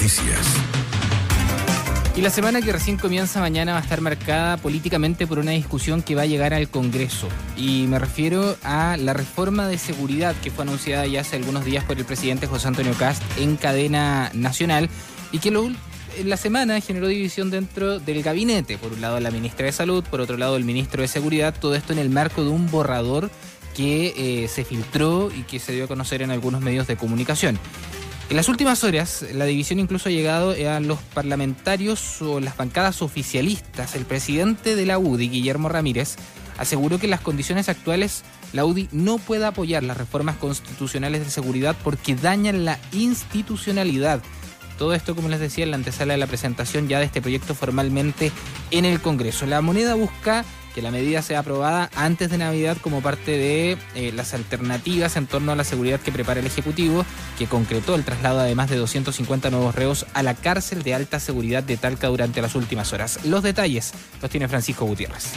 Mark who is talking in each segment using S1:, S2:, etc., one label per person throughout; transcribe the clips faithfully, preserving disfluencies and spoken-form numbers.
S1: Noticias.
S2: Y la semana que recién comienza mañana va a estar marcada políticamente por una discusión que va a llegar al Congreso. Y me refiero a la reforma de seguridad que fue anunciada ya hace algunos días por el presidente José Antonio Kast en cadena nacional y que lo, en la semana generó división dentro del gabinete. Por un lado la ministra de Salud, por otro lado el ministro de Seguridad, todo esto en el marco de un borrador que eh, se filtró y que se dio a conocer en algunos medios de comunicación. En las últimas horas, la división incluso ha llegado a los parlamentarios o las bancadas oficialistas. El presidente de la U D I, Guillermo Ramírez, aseguró que en las condiciones actuales la U D I no puede apoyar las reformas constitucionales de seguridad porque dañan la institucionalidad. Todo esto, como les decía, en la antesala de la presentación ya de este proyecto formalmente en el Congreso. La Moneda busca que la medida sea aprobada antes de Navidad como parte de eh, las alternativas en torno a la seguridad que prepara el Ejecutivo, que concretó el traslado de más de doscientos cincuenta nuevos reos a la cárcel de alta seguridad de Talca durante las últimas horas. Los detalles los tiene Francisco Gutiérrez.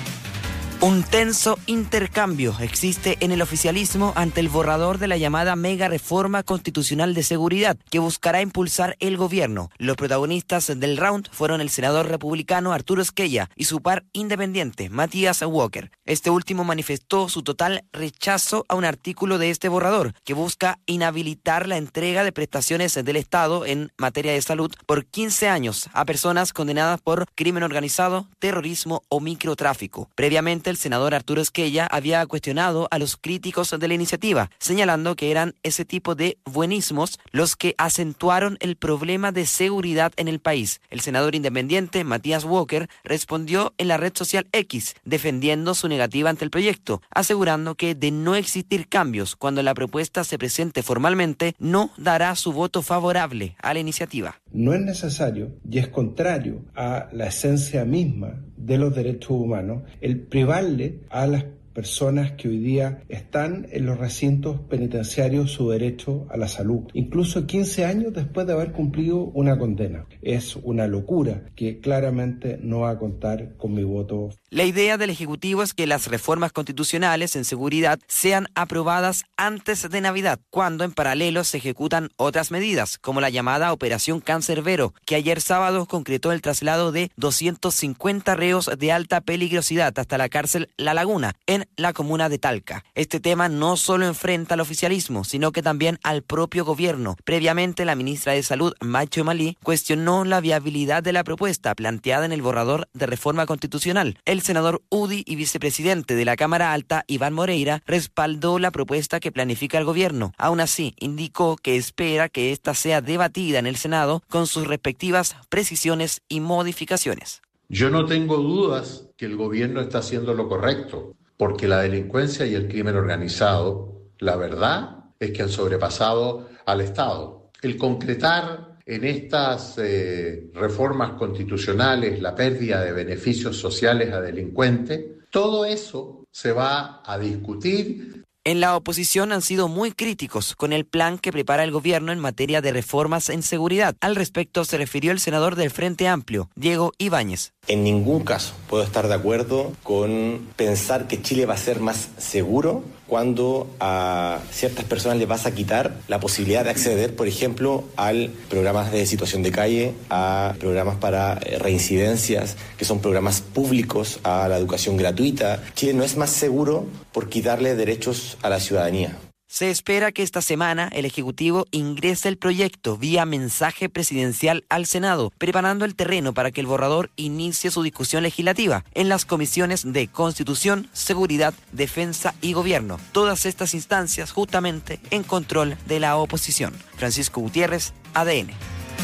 S3: Un tenso intercambio existe en el oficialismo ante el borrador de la llamada mega reforma constitucional de seguridad que buscará impulsar el gobierno. Los protagonistas del round fueron el senador republicano Arturo Esquella y su par independiente Matías Walker. Este último manifestó su total rechazo a un artículo de este borrador que busca inhabilitar la entrega de prestaciones del Estado en materia de salud por quince años a personas condenadas por crimen organizado, terrorismo o microtráfico. Previamente, el senador Arturo Esquella había cuestionado a los críticos de la iniciativa, señalando que eran ese tipo de buenismos los que acentuaron el problema de seguridad en el país. El senador independiente Matías Walker respondió en la red social X, defendiendo su negativa ante el proyecto, asegurando que de no existir cambios cuando la propuesta se presente formalmente, no dará su voto favorable a la iniciativa.
S4: No es necesario y es contrario a la esencia misma de los derechos humanos el privarle a las personas que hoy día están en los recintos penitenciarios su derecho a la salud, incluso quince años después de haber cumplido una condena. Es una locura que claramente no va a contar con mi voto.
S3: La idea del Ejecutivo es que las reformas constitucionales en seguridad sean aprobadas antes de Navidad, cuando en paralelo se ejecutan otras medidas, como la llamada Operación Cancerbero, que ayer sábado concretó el traslado de doscientos cincuenta reos de alta peligrosidad hasta la cárcel La Laguna, en la comuna de Talca. Este tema no solo enfrenta al oficialismo, sino que también al propio gobierno. Previamente, la ministra de Salud, Macho Malí, cuestionó la viabilidad de la propuesta planteada en el borrador de reforma constitucional. El senador U D I y vicepresidente de la Cámara Alta, Iván Moreira, respaldó la propuesta que planifica el gobierno. Aún así, indicó que espera que esta sea debatida en el Senado con sus respectivas precisiones y modificaciones.
S5: Yo no tengo dudas que el gobierno está haciendo lo correcto, porque la delincuencia y el crimen organizado, la verdad es que han sobrepasado al Estado. El concretar en estas eh, reformas constitucionales la pérdida de beneficios sociales a delincuentes, todo eso se va a discutir.
S3: En la oposición han sido muy críticos con el plan que prepara el gobierno en materia de reformas en seguridad. Al respecto se refirió el senador del Frente Amplio, Diego Ibáñez.
S6: En ningún caso puedo estar de acuerdo con pensar que Chile va a ser más seguro cuando a ciertas personas les vas a quitar la posibilidad de acceder, por ejemplo, a programas de situación de calle, a programas para reincidencias, que son programas públicos, a la educación gratuita. Chile no es más seguro por quitarle derechos a la ciudadanía.
S3: Se espera que esta semana el Ejecutivo ingrese el proyecto vía mensaje presidencial al Senado, preparando el terreno para que el borrador inicie su discusión legislativa en las comisiones de Constitución, Seguridad, Defensa y Gobierno. Todas estas instancias justamente en control de la oposición. Francisco Gutiérrez, A D N.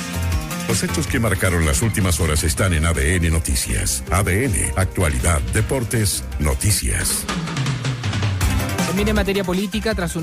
S1: Los hechos que marcaron las últimas horas están en A D N Noticias. A D N, actualidad, deportes, noticias.
S2: También en materia política, tras un